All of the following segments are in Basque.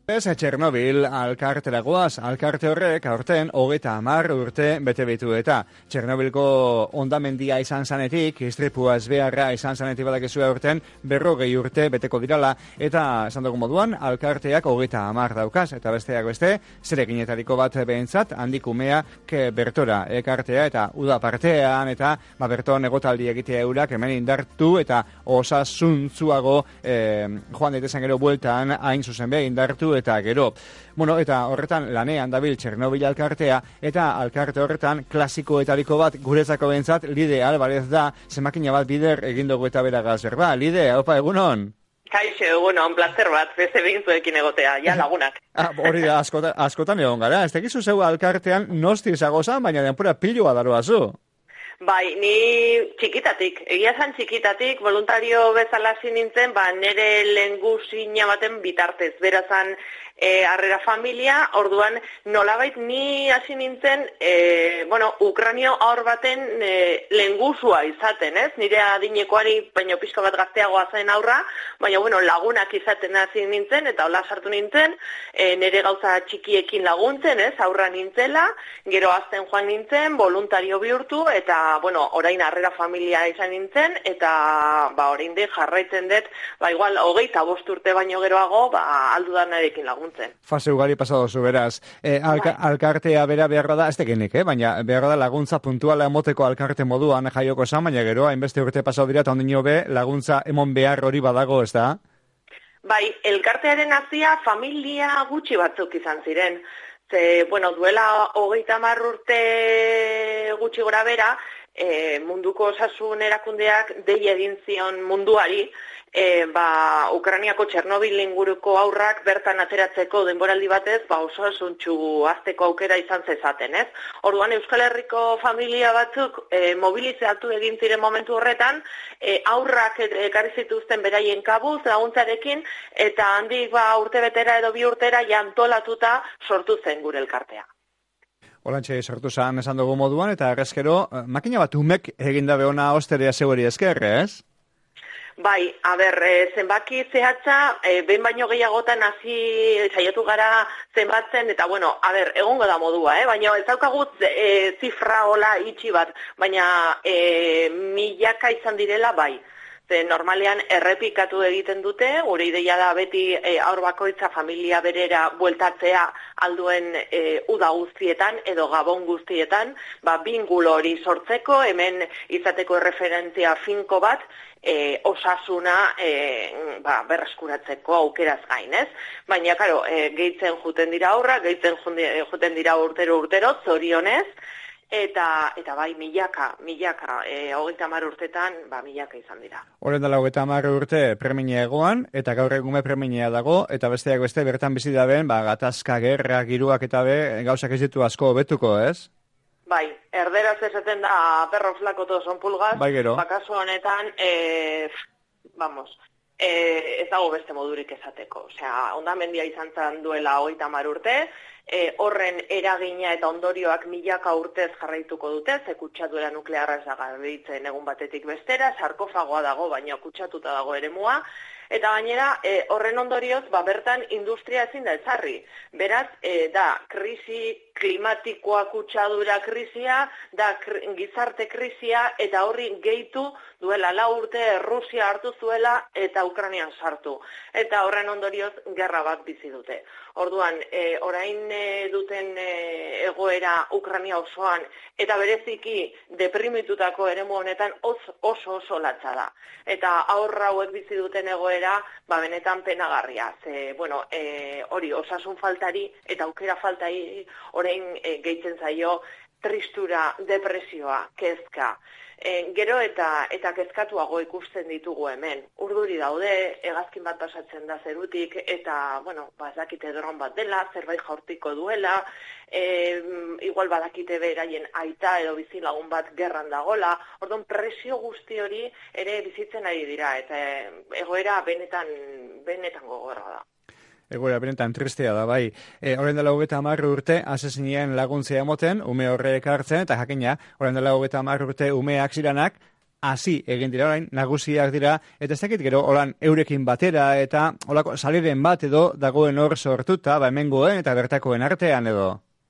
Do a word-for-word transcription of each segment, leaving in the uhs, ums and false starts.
Ez, Txernobil alkartera goaz, alkarte horrek aurten hogeita hamar urte bete bitu eta Txernobilko ondamendia izan zanetik, istripua ezbeharra izan zanetik badakizu aurten berrogei urte beteko dirala eta esan dugu moduan alkarteak hogeita hamar daukaz eta besteak beste zereginetariko bat behintzat handik umeak bertora ekartea eta uda partean eta ba, berton egotaldi egitea eurak hemen indartu eta osasuntzuago eh, joan daitezen gero bueltan hain zuzen be indartu eta gero. Bueno, eta horretan lanean dabil Txernobil alkartea eta alkarte horretan klasikoetariko bat guretzako behintzat Lide Alvarez da, zemakina bat bider egindugu eta beragaz berba. Lide, opa, egunon? Kaixo, egunon, plazer bat, beste begintzuekin egotea, ja lagunak. ah, hori da, askota, askotan egon gara, ez tekizu zeu alkartean nosti zagozan, baina denpura pilua daroazu. Bai, ni txikitatik, egia zan txikitatik, voluntario bezala hasi nintzen, ba, nire lehengusina baten bitartez, berazan e, harrera familia, orduan nolabait ni hasi nintzen, e, bueno, Ukranio aur baten e, lehengusua izaten, ez? Nire adinekoari, baino pixka bat gazteagoa zen aurra, baina, bueno, lagunak izaten hasi nintzen, eta hola sartu nintzen, e, nire gauza txikiekin laguntzen, ez? Aurra nintzela, gero azten joan nintzen, voluntario bihurtu, eta bueno, orain harrera familia izan nintzen, eta ba, orain de jarraitzen dut, ba, igual, hogeita bost urte baino geroago, ba, aldudanarekin laguntzen. Fase ugari pasado zu, beraz. E, alka, alkartea bera behar da, ez tekenik, eh? Baina behar da laguntza puntuala emoteko alkarte moduan jaioko esan, baina gero, hainbeste urte pasado dira, eta ondino be, laguntza emon behar hori badago, ez da? Bai, elkartearen hazia familia gutxi batzuk izan ziren. Ze, bueno, duela hogeita hamar urte gutxi gora bera, e, munduko osasun erakundeak dei egin zion munduari, e, ba, Ukraniako Txernobil inguruko aurrak bertan ateratzeko denboraldi batez, ba, osasuntsu azteko aukera izan zezaten, ez? Orduan Euskal Herriko familia batzuk e, mobilizatu egin ziren momentu horretan, e, aurrak ekarri zituzten beraien kabuz laguntzarekin, eta handik ba, urte betera edo bi urtera jantolatuta sortu zen gure elkartea. Olantxe sortu zan esan dugu moduan, eta errezkero, makina bat umek egindabe ona osterea zeueri esker, ez? Bai, a ber, e, zenbaki zehatza, e, behin baino gehiagotan hasi saiatu gara zenbatzen, eta bueno, a ber, egongo da modua, eh? Baina ez daukagu e, zifra hola itxi bat, baina e, milaka izan direla bai. Ze normalean errepikatu egiten dute, gure ideia da beti e, aur bakoitza familia berera bueltatzea alduen e, uda guztietan edo gabon guztietan, ba, bingulo hori sortzeko, hemen izateko erreferentzia finko bat, e, osasuna e, ba, berreskuratzeko aukeraz gain, ez? Baina, karo, e, gehitzen juten dira aurra, gehitzen juten dira urtero urtero, zorionez, Eta, eta bai, milaka, milaka, e, hogeita hamar urtetan, ba, milaka izan dira. Horren dela hogeita hamar urte preminia egoan, eta gaur egume preminia dago, eta besteak beste bertan bizi daben, ba, gatazka, gerra, giruak eta be, gauzak ez ditu asko hobetuko, ez? Bai, erderaz esaten da, perros lako todos son pulgas, bai, gero. Bakaso honetan, e, vamos, e, ez dago beste modurik esateko. Osea, ondamendia izan zan duela hogeita hamar urte, E, horren eragina eta ondorioak milaka urtez jarraituko dute, ze kutsadura nuklearra ez da garbitzen egun batetik bestera, sarkofagoa dago, baina kutsatuta dago eremua, eta gainera e, horren ondorioz, ba, bertan industria ezin da ezarri. Beraz, e, da, krisi klimatikoa kutsadura krisia, da kri, gizarte krisia, eta horri gehitu duela lau urte Rusia hartu zuela eta Ukrainian sartu. Eta horren ondorioz gerra bat bizi dute. Orduan, e, orain e, duten e, egoera Ukraina osoan, eta bereziki deprimitutako eremu honetan oso oso, oso latza da. Eta aurra hauek bizi duten egoera, ba benetan penagarria. Ze, bueno, e, hori osasun faltari eta aukera faltari orain e, gehitzen zaio tristura, depresioa, kezka. E, gero eta eta kezkatuago ikusten ditugu hemen. Urduri daude, hegazkin bat pasatzen da zerutik, eta, bueno, ba, ez dakite dron bat dela, zerbait jaurtiko duela, e, igual badakite beraien aita edo bizilagun bat gerran dagola, orduan presio guzti hori ere bizitzen ari dira, eta egoera benetan, benetan gogorra da. Egoera benetan tristea da, bai. E, horren dela hogeita hamar urte, asesinien laguntzea emoten, ume horrek hartzen, eta jakina, horren dela hogeita hamar urte umeak ziranak, hasi egin dira orain, nagusiak dira, eta ez dakit gero, holan, eurekin batera, eta holako saliren bat edo dagoen hor sortuta, ba hemengoen eta bertakoen artean edo.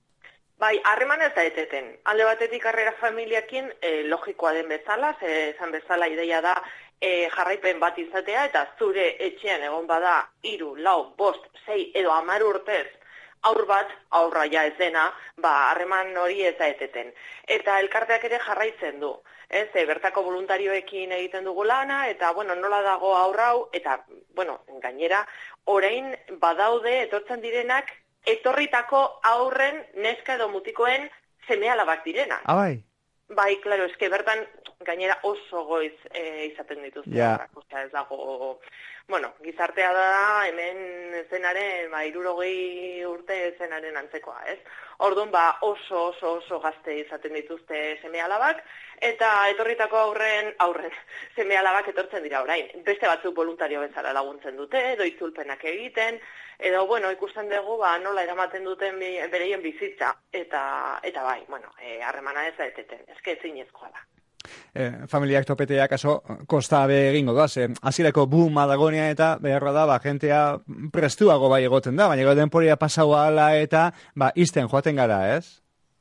Bai, harreman ez da eteten. Alde batetik harrera familiakin e, logikoa den bezala, ze esan bezala ideia da e, jarraipen bat izatea, eta zure etxean egon bada hiru, lau, bost, sei edo hamar urtez aur bat, aurra ja ez dena, ba, harreman hori ez da eteten. Eta elkarteak ere jarraitzen du. Ez, e, bertako voluntarioekin egiten dugu lana, eta, bueno, nola dago aurrau, eta, bueno, gainera, orain badaude etortzen direnak, etorritako aurren neska edo mutikoen seme-alabak direna. Ah, bai? Bai, klaro, eske bertan gainera oso goiz e, izaten dituzte. Ja. Osea, ez dago... Bueno, gizartea da hemen zenaren, ba, hirurogei urte zenaren antzekoa, ez? Orduan, ba, oso, oso, oso gazte izaten dituzte seme-alabak, eta etorritako aurren, aurren, seme-alabak etortzen dira orain. Beste batzuk voluntario bezala laguntzen dute, edo itzulpenak egiten, edo, bueno, ikusten dugu, ba, nola eramaten duten bereien bizitza, eta, eta bai, bueno, e, harremana ez da eteten, ezke ezinezkoa da. Eh, familiak topeteak aso kosta be egingo da, ze hasierako booma dagonean eta beharra da, ba, jentea prestuago bai egoten da, baina denporia pasau ahala eta, ba, izten joaten gara, ez?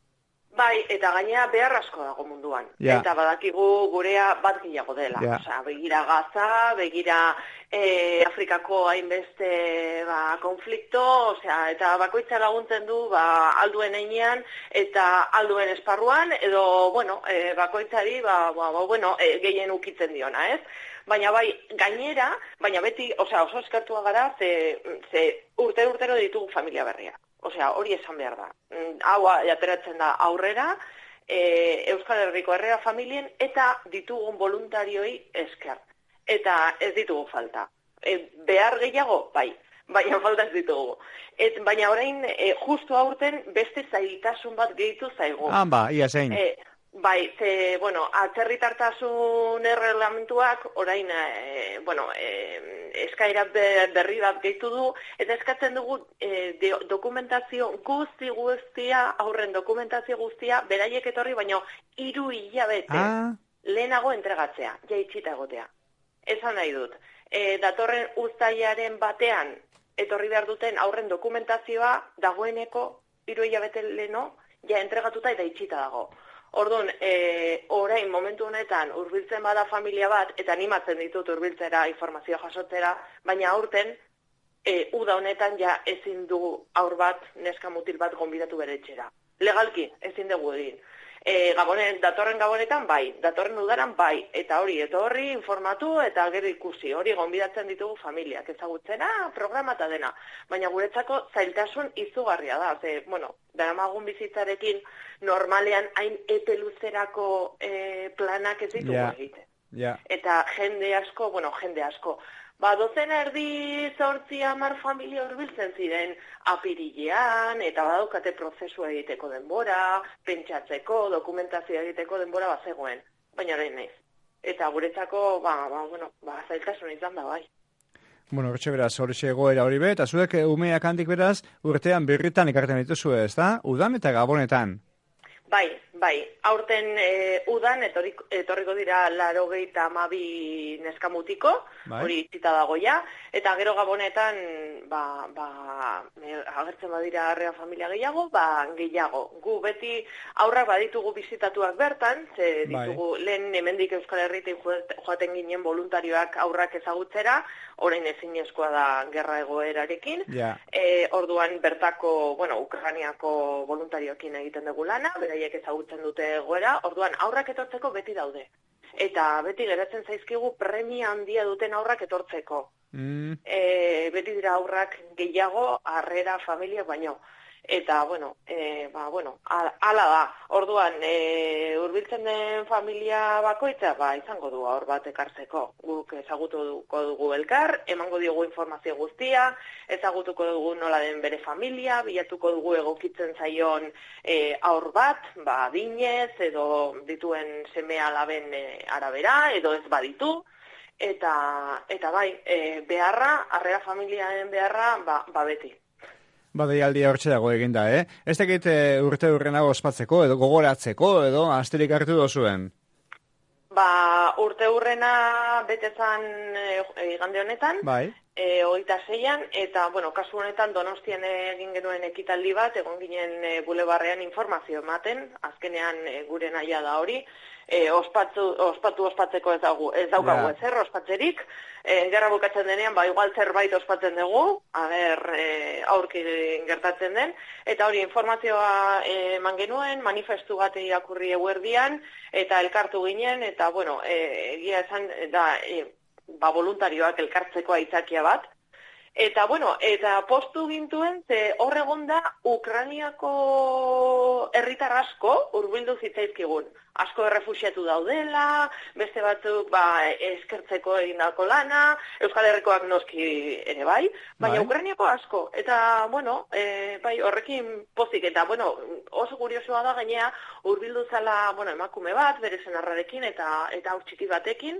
Bai, eta gainera behar asko dago munduan. Ja. Eta badakigu gurea bat gehiago dela. Ja. Osea, begira Gaza, begira e, Afrikako hainbeste ba, konflikto, osea, eta bakoitza laguntzen du ba, alduen einean eta alduen esparruan, edo, bueno, e, bakoitzari, ba, ba, ba, bueno, e, gehien ukitzen diona, ez? Baina bai, gainera, baina beti, osea, oso eskertua gara, ze, ze urte-urtero ditugu familia berria. Osea, hori esan behar da. Hau ateratzen da aurrera, e, Euskal Herriko herrera familien, eta ditugun voluntarioi esker. Eta ez ditugu falta. E, behar gehiago, bai, baina falta ez ditugu. Et, baina orain, e, justu aurten, beste zailtasun bat gehitu zaigu. Ah, ba, ia zein. E, Bai, ze, bueno, atzerritartasun erreglamentuak orain, e, bueno, e, eskaira berri bat gehitu du, eta eskatzen dugu e, de, dokumentazio guzti guztia, aurren dokumentazio guztia, beraiek etorri, baino hiru hilabete ah. lehenago entregatzea, ja itxita egotea. Esan nahi dut, e, datorren uztailaren batean etorri behar duten aurren dokumentazioa dagoeneko hiru hilabete leheno, ja entregatuta eta itxita dago. Orduan, e, orain momentu honetan hurbiltzen bada familia bat, eta animatzen ditut hurbiltzera informazioa jasotzera, baina aurten, e, uda honetan ja ezin dugu aur bat, neska mutil bat gonbidatu bere etxera. Legalki, ezin dugu egin. E, gabonen, datorren gabonetan bai, datorren udaran bai, eta hori, eta horri informatu eta gero ikusi, hori gonbidatzen ditugu familiak, ezagutzena, programa eta dena. Baina guretzako zailtasun izugarria da, ze, bueno, daramagun bizitzarekin normalean hain epe luzerako e, planak ez ditugu yeah. egiten. Yeah. Eta jende asko, bueno, jende asko, ba, dozen erdi zortzi hamar familia hurbiltzen ziren apirilean, eta badaukate prozesua egiteko denbora, pentsatzeko, dokumentazioa egiteko denbora bazegoen, baina orain naiz. Eta guretzako, ba, ba, bueno, ba, zailtasun izan da, bai. Bueno, hortxe beraz, hortxe egoera hori be, eta zuek umeak handik beraz, urtean birritan ikarten dituzu ez da? Udan eta gabonetan. Bai, bai, aurten e, udan etorriko, etorriko dira laurogeita hamabi neskamutiko, bai. Hori itzita dago ja, eta gero gabonetan ba, ba, agertzen badira arrea familia gehiago, ba gehiago. Gu beti aurrak baditugu bizitatuak bertan, ze ditugu bai. Lehen hemendik Euskal Herritik joaten ginen voluntarioak aurrak ezagutzera, orain ezinezkoa da gerra egoerarekin, yeah. e, orduan bertako, bueno, Ukrainiako voluntarioekin egiten dugu lana, beraiek ezagutzen dute egoera, orduan aurrak etortzeko beti daude. Eta beti geratzen zaizkigu premia handia duten aurrak etortzeko. Mm. E, beti dira aurrak gehiago, harrera, familia, baino. Eta, bueno, e, ba, bueno, ala da. Orduan, e, hurbiltzen den familia bakoitza, ba, izango du aur bat ekartzeko. Guk ezagutuko dugu elkar, emango diogu informazio guztia, ezagutuko dugu nola den bere familia, bilatuko dugu egokitzen zaion e, aur bat, ba, dinez, edo dituen seme alaben e, arabera, edo ez baditu. Eta, eta bai, e, beharra, harrera familiaren beharra, ba, ba beti. Ba, deialdia hortxe dago eginda, eh? Ez dakit urte urrenago ospatzeko, edo gogoratzeko, edo asterik hartu dozuen? Ba, urte hurrena betezan e, igande honetan, bai. e, hogeita zeian, eta, bueno, kasu honetan Donostian egin genuen ekitaldi bat, egon ginen e, bulebarrean informazio ematen, azkenean e, gure nahia da hori, e, ospatu, ospatu ospatzeko ez, dago, ez daukagu yeah. ezer, ospatzerik, e, gerra bukatzen denean, ba, igual zerbait ospatzen dugu, aber, e, aurki gertatzen den, eta hori informazioa eman genuen, manifestu bat irakurri eguerdian, eta elkartu ginen, eta, bueno, e, egia esan, da, e, ba, voluntarioak elkartzeko aitzakia bat, eta, bueno, eta postu gintuen, ze hor egon da, Ukrainiako herritar asko hurbildu zitzaizkigun. Asko errefuxiatu daudela, beste batzuk ba, eskertzeko egindako lana, Euskal Herrikoak noski ere bai, baina bai. Ukrainiako asko. Eta, bueno, e, bai, horrekin pozik, eta, bueno, oso kuriosoa da gainea, hurbildu zala, bueno, emakume bat, bere senarrarekin, eta eta haur txiki batekin,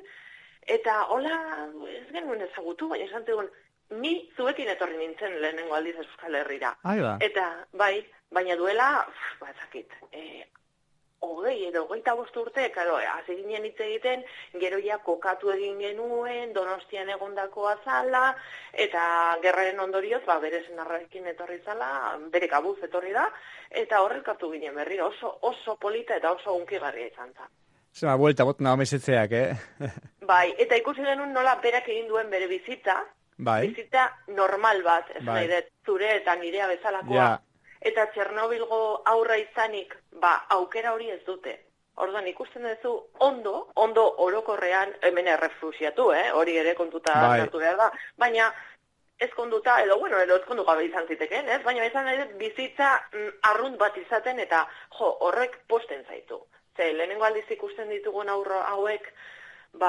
eta hola, ez genuen ezagutu, baina esan zegoen, ni zuekin etorri nintzen lehenengo aldiz Euskal Herrira. Aiba. Eta, bai, baina duela, ba, ezakit, e, hogei edo hogeita bost urte, karo, hasi ginen hitz egiten, gero ja kokatu egin genuen, Donostian egondako azala, eta gerraren ondorioz, ba, bere senarrarekin etorri zala, bere kabuz etorri da, eta horrek hartu ginen berriro, oso, oso polita eta oso unkigarria izan zen. Zema, buelta, bot naho mesetzeak, eh? Bai, eta ikusi genuen nola berak egin duen bere bizitza, bai. bizitza normal bat, ez bai. nahi dut, zure eta nirea bezalakoa. Ja. Eta Txernobilgo aurra izanik, ba, aukera hori ez dute. Orduan ikusten duzu ondo, ondo orokorrean, hemen errefusiatu, eh? Hori ere kontuta bai. hartu behar da, baina ez konduta, edo, bueno, edo ez kondu gabe izan ziteken, ez? Baina izan nahi dut bizitza mm, arrunt bat izaten, eta jo, horrek posten zaitu. Ze, lehenengo aldiz ikusten ditugun aurro hauek, ba,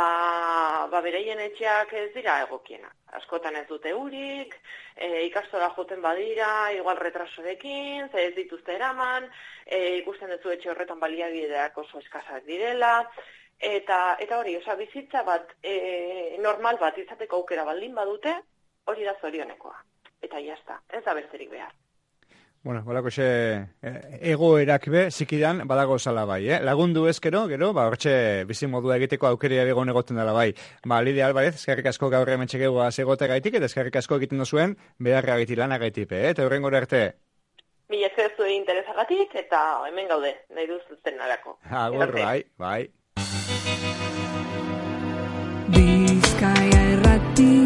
ba bereien etxeak ez dira egokiena. Askotan ez dute urik, e, ikastora joten badira, igual retrasorekin, ze ez dituzte eraman, e, ikusten duzu etxe horretan baliabideak oso eskasak direla, eta eta hori, osea, bizitza bat e, normal bat izateko aukera baldin badute, hori da zorionekoa. Eta jazta, ez da besterik behar. Bueno, balako xe, egoerak be, zikidan, badago zala bai, eh? Lagundu ezkero, gero, ba, hortxe bizimodua egiteko aukeria begon egoten dela bai. Ba, Lidia Alvarez, eskerrik asko gaur hemen txekegoa zegote gaitik, eta eskerrik asko egiten duzuen, beharra gaiti lan agaitipe, eh? Eta horren gore arte. Mila esker zuen interesagatik, eta hemen gaude, nahi duzuten narako. Agur, bai, bai. Bizkaia errati